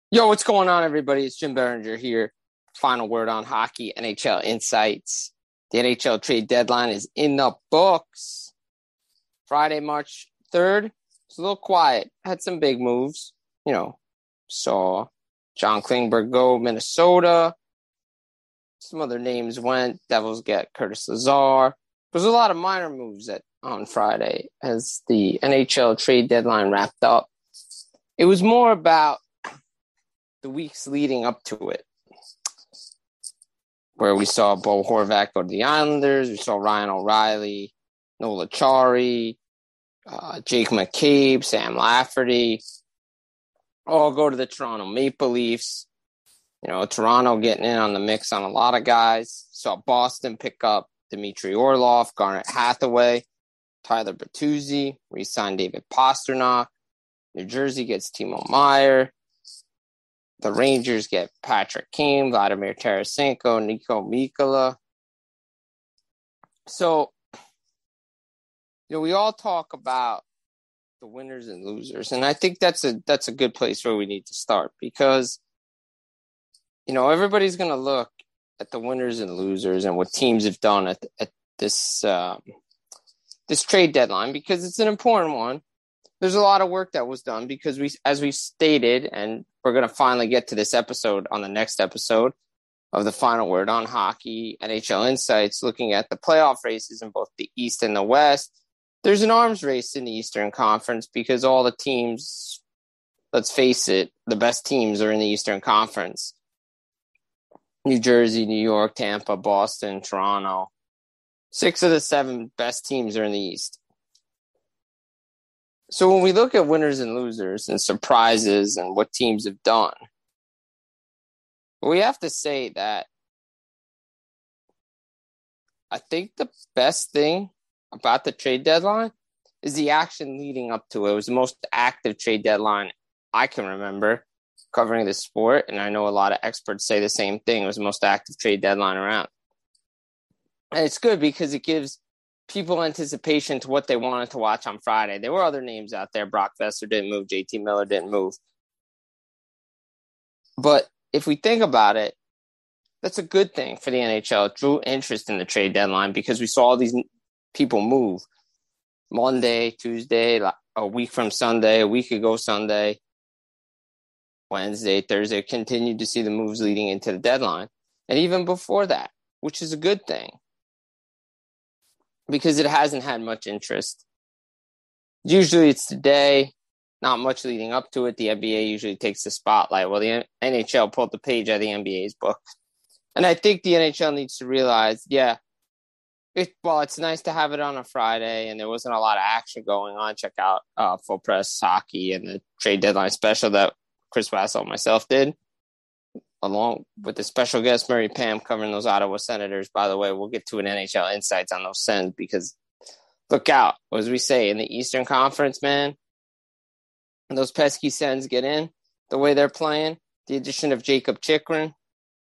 Yo, what's going on, everybody? It's Jim Berenger here. Final word on hockey, NHL insights. The NHL trade deadline is in the books. Friday, March 3rd. It's a little quiet. Had some big moves. Saw John Klingberg go Minnesota. Some other names went. Devils get Curtis Lazar. There's a lot of minor moves on Friday as the NHL trade deadline wrapped up. It was more about the weeks leading up to it, where we saw Bo Horvat go to the Islanders. We saw Ryan O'Reilly, Nola Chari, Jake McCabe, Sam Lafferty, all go to the Toronto Maple Leafs. Toronto getting in on the mix on a lot of guys. Saw Boston pick up Dmitry Orlov, Garnet Hathaway, Tyler Bertuzzi, re-signed David Pastrnak. New Jersey gets Timo Meier. The Rangers get Patrick Kane, Vladimir Tarasenko, Nico Mikkola. So, we all talk about the winners and losers, and I think that's a good place where we need to start because, everybody's going to look at the winners and losers and what teams have done at this this trade deadline because it's an important one. There's a lot of work that was done because as we stated, and we're going to finally get to this episode on the next episode of the Final Word on Hockey, NHL Insights, looking at the playoff races in both the East and the West. There's an arms race in the Eastern Conference because all the teams, let's face it, the best teams are in the Eastern Conference. New Jersey, New York, Tampa, Boston, Toronto. 6 of the 7 best teams are in the East. So when we look at winners and losers and surprises and what teams have done, we have to say that I think the best thing about the trade deadline is the action leading up to it. It was the most active trade deadline I can remember covering the sport, and I know a lot of experts say the same thing. It was the most active trade deadline around. And it's good because it gives people anticipation to what they wanted to watch on Friday. There were other names out there. Brock Besser didn't move. JT Miller didn't move. But if we think about it, that's a good thing for the NHL. It drew interest in the trade deadline because we saw all these people move. Monday, Tuesday, a week from Sunday, a week ago Sunday, Wednesday, Thursday, continued to see the moves leading into the deadline. And even before that, which is a good thing, because it hasn't had much interest. Usually it's today, not much leading up to it. The NBA usually takes the spotlight. Well, the NHL pulled the page out of the NBA's book. And I think the NHL needs to realize, it's nice to have it on a Friday and there wasn't a lot of action going on. Check out Full Press Hockey and the trade deadline special that Chris Wassel and myself did, along with the special guest Murray Pam covering those Ottawa Senators. By the way, we'll get to an NHL insights on those Sens because look out, as we say, in the Eastern Conference, man, those pesky Sens get in the way they're playing. The addition of Jacob Chikrin,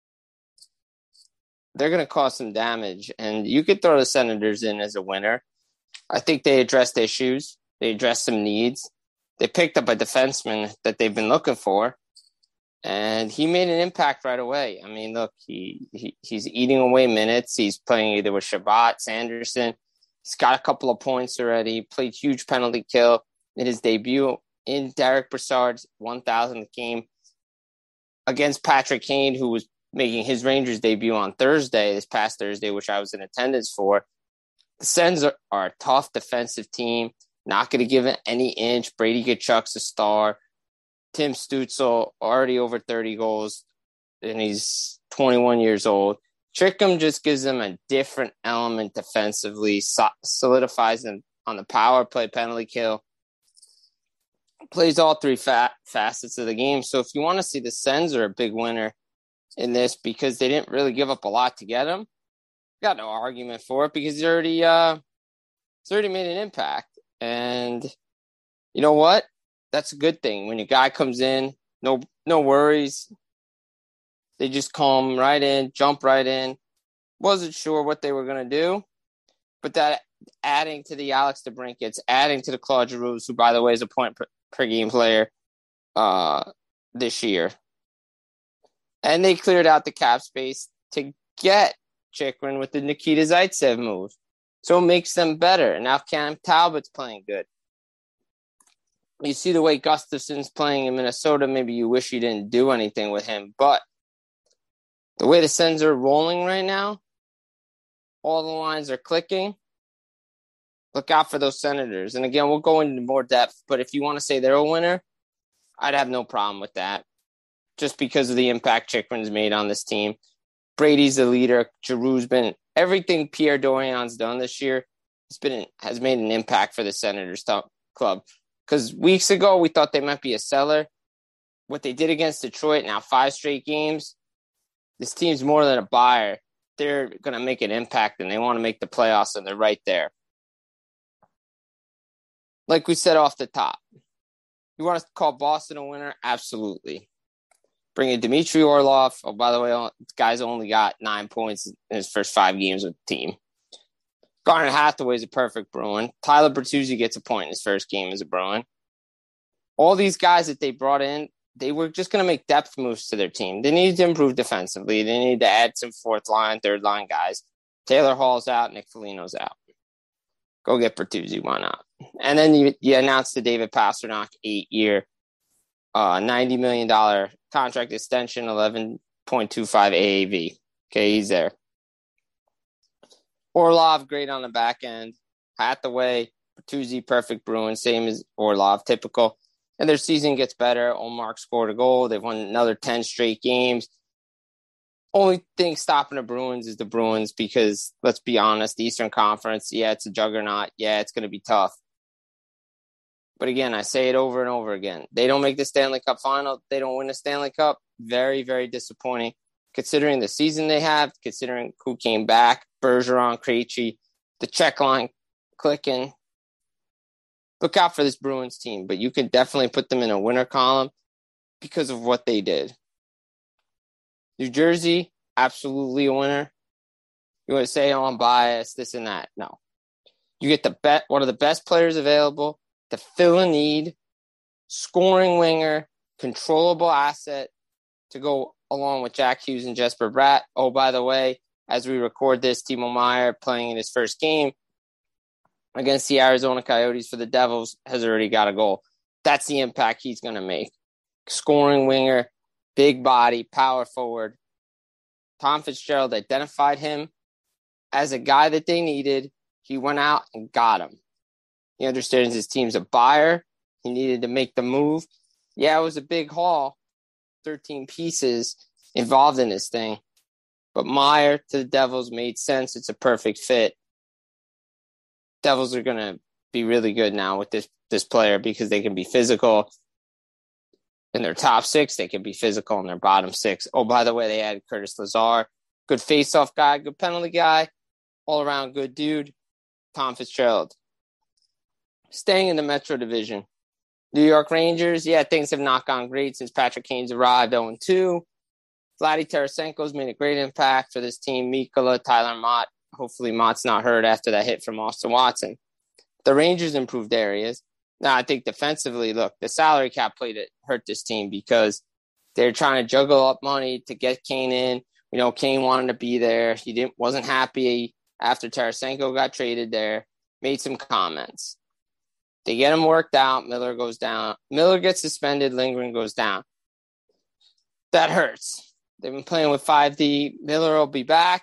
they're going to cause some damage, and you could throw the Senators in as a winner. I think they addressed issues. They addressed some needs. They picked up a defenseman that they've been looking for. And he made an impact right away. I mean, look, he's eating away minutes. He's playing either with Shabbat, Sanderson. He's got a couple of points already. Played huge penalty kill in his debut in Derek Brassard's 1,000th game against Patrick Kane, who was making his Rangers debut on this past Thursday, which I was in attendance for. The Sens are a tough defensive team, not going to give it any inch. Brady Tkachuk's a star. Tim Stützle, already over 30 goals, and he's 21 years old. Trickham just gives them a different element defensively, solidifies them on the power play, penalty kill, plays all 3 facets of the game. So if you want to see the Sens are a big winner in this because they didn't really give up a lot to get him, got no argument for it because he's already made an impact. And you know what? That's a good thing. When your guy comes in, no worries. They just come right in, jump right in. Wasn't sure what they were going to do, but that adding to the Alex DeBrincats, adding to the Claude Giroux, who, by the way, is a point per game player this year. And they cleared out the cap space to get Chychrun with the Nikita Zaitsev move. So it makes them better. And now Cam Talbot's playing good. You see the way Gustafson's playing in Minnesota. Maybe you wish you didn't do anything with him. But the way the Sens are rolling right now, all the lines are clicking. Look out for those Senators. And again, we'll go into more depth. But if you want to say they're a winner, I'd have no problem with that. Just because of the impact Chychrun's made on this team. Brady's the leader. Giroux's been everything Pierre Dorian's done this year has made an impact for the Senators club. Because weeks ago, we thought they might be a seller. What they did against Detroit, now 5 straight games, this team's more than a buyer. They're going to make an impact, and they want to make the playoffs, and they're right there. Like we said off the top, you want to call Boston a winner? Absolutely. Bring in Dmitry Orlov. Oh, by the way, this guy's only got 9 points in his first 5 games with the team. Garnet Hathaway's a perfect Bruin. Tyler Bertuzzi gets a point in his first game as a Bruin. All these guys that they brought in, they were just going to make depth moves to their team. They needed to improve defensively. They needed to add some fourth line, third line guys. Taylor Hall's out. Nick Foligno's out. Go get Bertuzzi. Why not? And then you announced the David Pastrnak 8-year, $90 million contract extension, 11.25 AAV. Okay, he's there. Orlov, great on the back end. Hathaway, Bertuzzi, perfect Bruin, same as Orlov, typical. And their season gets better. Ullmark scored a goal. They've won another 10 straight games. Only thing stopping the Bruins is the Bruins because, let's be honest, the Eastern Conference, yeah, it's a juggernaut. Yeah, it's going to be tough. But again, I say it over and over again. They don't make the Stanley Cup final. They don't win the Stanley Cup. Very, very disappointing. Considering the season they have, considering who came back, Bergeron, Krejci, the Czech line clicking. Look out for this Bruins team, but you can definitely put them in a winner column because of what they did. New Jersey, absolutely a winner. You want to say, oh, I'm biased, this and that. No. You get one of the best players available to fill a need, scoring winger, controllable asset to go along with Jack Hughes and Jesper Bratt. Oh, by the way, as we record this, Timo Meier playing in his first game against the Arizona Coyotes for the Devils has already got a goal. That's the impact he's going to make. Scoring winger, big body, power forward. Tom Fitzgerald identified him as a guy that they needed. He went out and got him. He understands his team's a buyer. He needed to make the move. Yeah, it was a big haul. 13 pieces involved in this thing. But Meier to the Devils made sense. It's a perfect fit. Devils are going to be really good now with this player because they can be physical in their top 6. They can be physical in their bottom 6. Oh, by the way, they added Curtis Lazar. Good face-off guy, good penalty guy, all-around good dude. Tom Fitzgerald. Staying in the Metro Division. New York Rangers, yeah, things have not gone great since Patrick Kane's arrived 0-2. Vladdy Tarasenko's made a great impact for this team. Mikkola, Tyler Mott. Hopefully Mott's not hurt after that hit from Austin Watson. The Rangers improved areas. Now, I think defensively, look, the salary cap hurt this team because they're trying to juggle up money to get Kane in. You know, Kane wanted to be there. He wasn't happy after Tarasenko got traded there. Made some comments. They get him worked out. Miller goes down. Miller gets suspended. Lindgren goes down. That hurts. They've been playing with 5D. Miller will be back.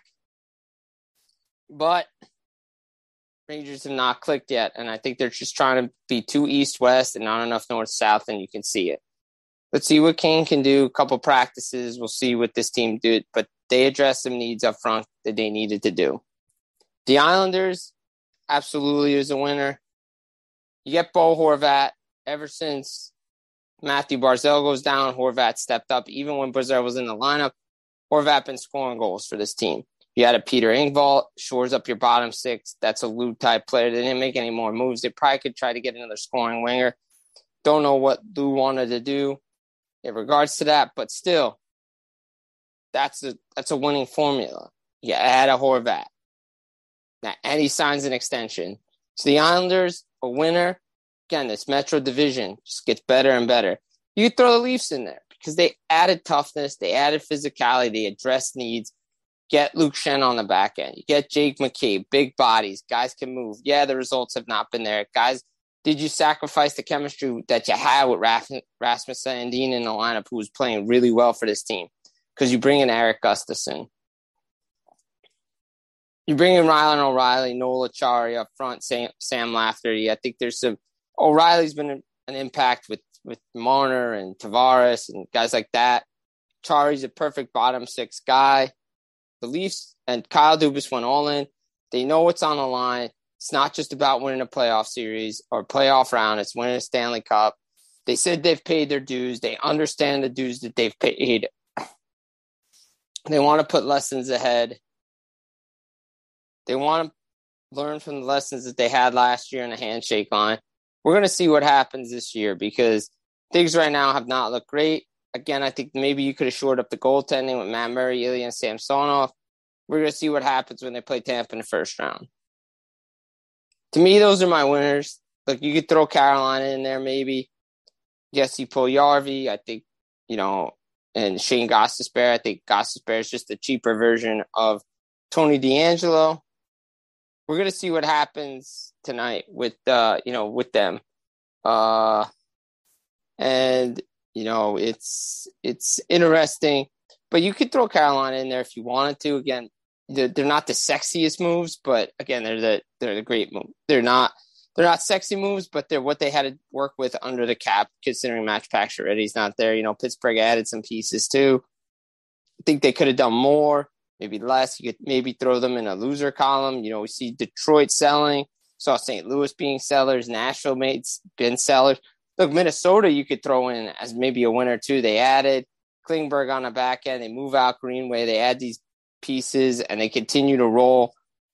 But Rangers have not clicked yet. And I think they're just trying to be too east-west and not enough north-south, and you can see it. Let's see what Kane can do. A couple practices. We'll see what this team did. But they addressed some needs up front that they needed to do. The Islanders absolutely is a winner. You get Bo Horvat. Ever since Matthew Barzal goes down, Horvat stepped up. Even when Barzal was in the lineup, Horvat been scoring goals for this team. You had a Peter Engvall, shores up your bottom 6. That's a Lou-type player. They didn't make any more moves. They probably could try to get another scoring winger. Don't know what Lou wanted to do in regards to that, but still, that's a winning formula. You add a Horvat. Now, and he signs an extension. So the Islanders, a winner. Again, this Metro Division just gets better and better. You could throw the Leafs in there because they added toughness, they added physicality, they addressed needs. Get Luke Shen on the back end. You get Jake McCabe, big bodies. Guys can move. Yeah, the results have not been there. Guys, did you sacrifice the chemistry that you had with Rasmus Sandin in the lineup, who was playing really well for this team? Because you bring in Eric Gustafsson. You bring in Rylan O'Reilly, Noel Acciari up front, Sam Lafferty. I think there's some – O'Reilly's been an impact with Marner and Tavares and guys like that. Chari's a perfect bottom six guy. The Leafs and Kyle Dubas went all in. They know what's on the line. It's not just about winning a playoff series or playoff round. It's winning a Stanley Cup. They said they've paid their dues. They understand the dues that they've paid. They want to put lessons ahead. They want to learn from the lessons that they had last year in the handshake line. We're going to see what happens this year because things right now have not looked great. Again, I think maybe you could have shored up the goaltending with Matt Murray, Ilya, and Samsonov. We're going to see what happens when they play Tampa in the first round. To me, those are my winners. Look, you could throw Carolina in there maybe. Jesse Puljujarvi, I think, and Shane Gostisbehere. I think Gostisbehere is just a cheaper version of Tony DeAngelo. We're going to see what happens tonight with them. It's interesting, but you could throw Carolina in there if you wanted to. Again, they're not the sexiest moves, but again, they're the great move. They're not sexy moves, but they're what they had to work with under the cap, considering Max Pacioretty's not there. Pittsburgh added some pieces too. I think they could have done more, maybe less. You could maybe throw them in a loser column. We see Detroit selling, saw St. Louis being sellers, Nashville been sellers. Look, Minnesota you could throw in as maybe a winner too. They added Klingberg on the back end. They move out Greenway. They add these pieces, and they continue to roll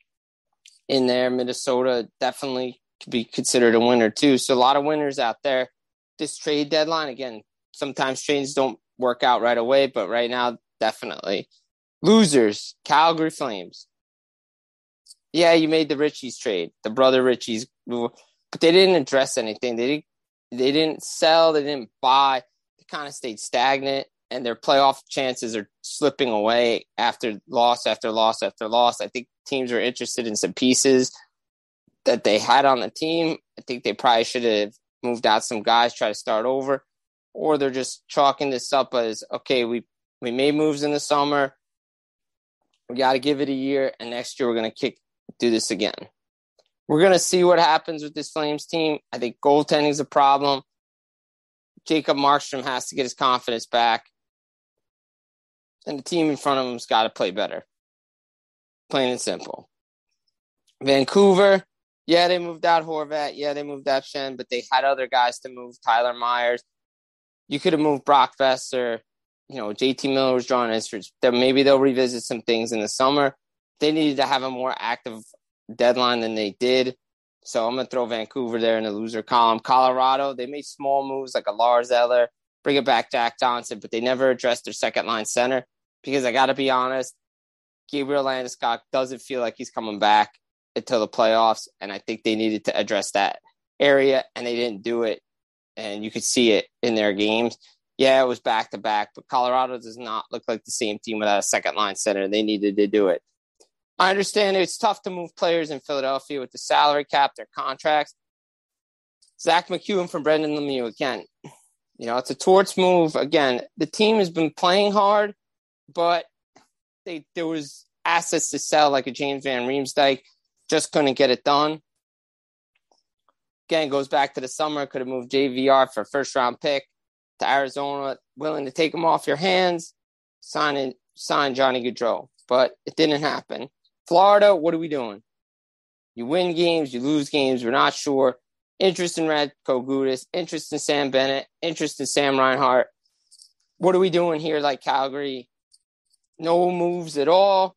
in there. Minnesota definitely could be considered a winner too. So a lot of winners out there. This trade deadline, again, sometimes trades don't work out right away, but right now, definitely. Losers, Calgary Flames. Yeah, you made the Ritchies trade, the brother Ritchies, but they didn't address anything. They didn't sell. They didn't buy. They kind of stayed stagnant, and their playoff chances are slipping away after loss after loss after loss. I think teams are interested in some pieces that they had on the team. I think they probably should have moved out some guys, try to start over, or they're just chalking this up as, okay, we made moves in the summer. We got to give it a year, and next year we're going to do this again. We're going to see what happens with this Flames team. I think goaltending is a problem. Jacob Markstrom has to get his confidence back. And the team in front of him's got to play better. Plain and simple. Vancouver, yeah, they moved out Horvat. Yeah, they moved out Shen, but they had other guys to move. Tyler Myers. You could have moved Brock Besser. JT Miller was drawing interest. Maybe they'll revisit some things in the summer. They needed to have a more active deadline than they did. So I'm going to throw Vancouver there in the loser column. Colorado, they made small moves like a Lars Eller, bring it back Jack Johnson, but they never addressed their second-line center because I got to be honest, Gabriel Landeskog doesn't feel like he's coming back until the playoffs, and I think they needed to address that area, and they didn't do it, and you could see it in their games. Yeah, it was back-to-back, but Colorado does not look like the same team without a second-line center. They needed to do it. I understand it's tough to move players in Philadelphia with the salary cap, their contracts. Zach McEwen from Brendan Lemieux, again, it's a Torts move. Again, the team has been playing hard, but there was assets to sell like a James Van Riemsdyk, just couldn't get it done. Again, goes back to the summer, could have moved JVR for a first-round pick to Arizona, willing to take him off your hands, sign Johnny Gaudreau, but it didn't happen. Florida, what are we doing? You win games, you lose games, we're not sure. Interest in Radko Gudas, interest in Sam Bennett, interest in Sam Reinhart. What are we doing here like Calgary? No moves at all.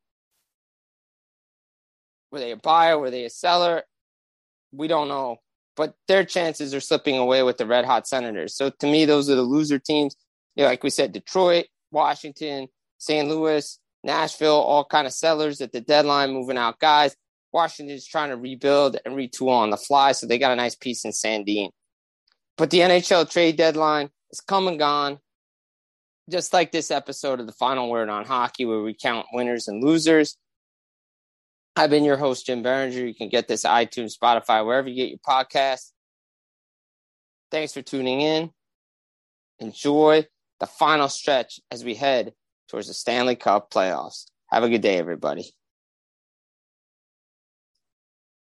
Were they a buyer? Were they a seller? We don't know. But their chances are slipping away with the red-hot Senators. So to me, those are the loser teams. Like we said, Detroit, Washington, St. Louis, Nashville, all kind of sellers at the deadline, moving out guys. Washington's trying to rebuild and retool on the fly, so they got a nice piece in Sandin. But the NHL trade deadline is come and gone. Just like this episode of The Final Word on Hockey, where we count winners and losers. I've been your host, Jim Berenger. You can get this at iTunes, Spotify, wherever you get your podcasts. Thanks for tuning in. Enjoy the final stretch as we head towards the Stanley Cup playoffs. Have a good day, everybody.